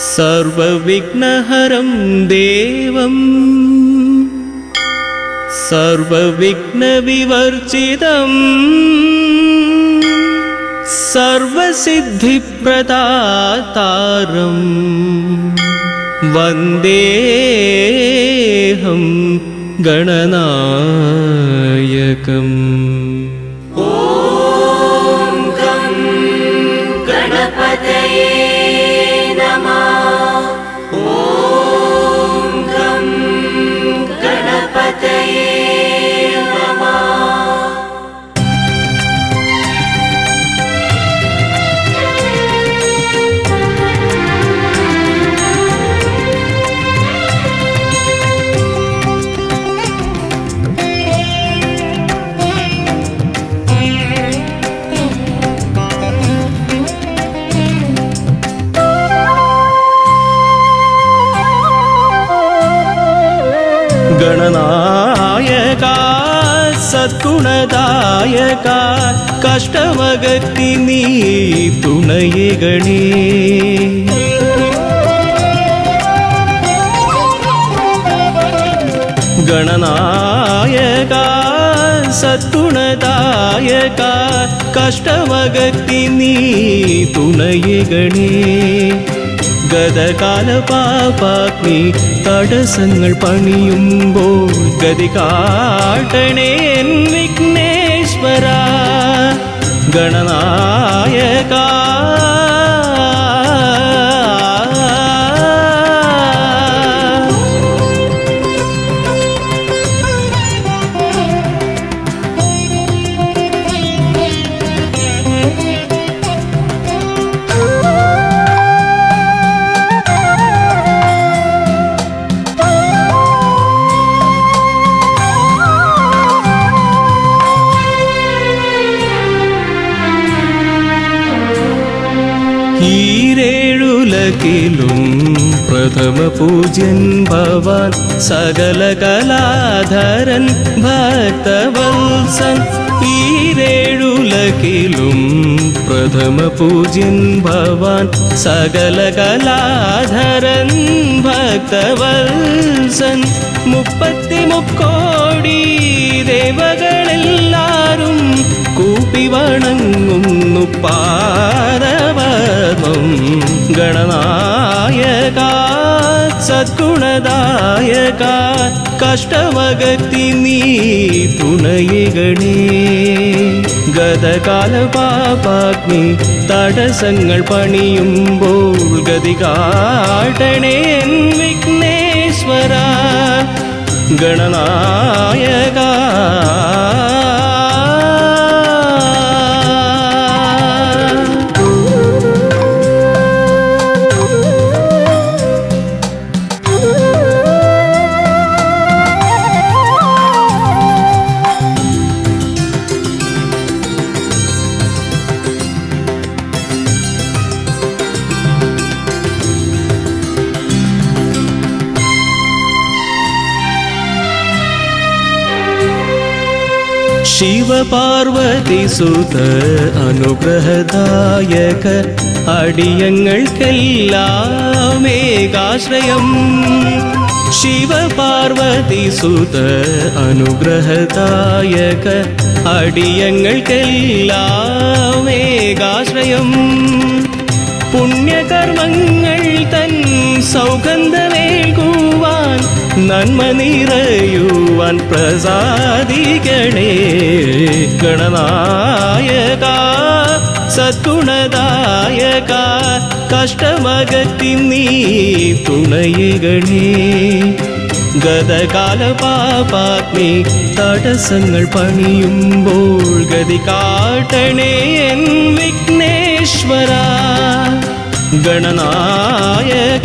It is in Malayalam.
സർവവിഘ്നഹരം ദേവം സർവവിഘ്നവിവർജിതം സർവസിദ്ധിപ്രദാതാരം വന്ദേഹം ഗണനായകം. ഓം ഗം ഗണപതയേ നമഃ. ഓം ഗം ഗണപതയേ നമഃ. ഗണനായക സദ്ഗുണദായക കഷ്ടമകറ്റി നീ തുണയേ. ഗണനായക സദ്ഗുണദായക കഷ്ടമകറ്റി നീ തുണയേ. ഗതകാല പാപാഗ്നി തടസ്സങ്ങൾ പണിയുമ്പോൾ ഗതി കാട്ടണേ എൻ വിഘ്നേശ്വര. ഗണനായക ഈരേഴുലകിലും പ്രഥമ പൂജ്യൻ ഭവാൻ സകല കലാധരൻ ഭക്തവത്സൻ. ഈരേഴുലകിലും പ്രഥമ പൂജ്യൻ ഭവാൻ സകല കലാധരൻ ഭക്തവത്സൻ. 33 കോടി ദേവകളെല്ലാരും കൂപ്പി വണങ്ങുന്നു പാദപദ്മം. ഗണനായക സദ്ഗുണദായക കഷ്ടമകറ്റി നീ തുണയേ. ഗതകാല പാപാഗ്നി തടസ്സങ്ങൾ പണിയുമ്പോൾ ഗതി കാട്ടണേ എൻ വിഘ്നേശ്വര. ഗണനായക ശിവപാർവതി സുത അനുഗ്രഹദായക അടിയങ്ങൾക്കെല്ലാം ഏകാശ്രയം. ശിവപാർവതി സുത അനുഗ്രഹദായക അടിയങ്ങൾക്കെല്ലാം ഏകാശ്രയം. പുണ്യകർമ്മങ്ങൾ തൻ സൗഗന്ധമേകുവാൻ നന്മ നിറയുവാൻ പ്രസാദിക്കണേ. ഗണനായക സദ്ഗുണദായക കഷ്ടമകറ്റി നീ തുണയേ. ഗതകാല പാപാഗ്നി തടസ്സങ്ങൾ പണിയുമ്പോൾ ഗതി കാട്ടണേ എൻ വിഘ്നേശ്വര. ഗണനായക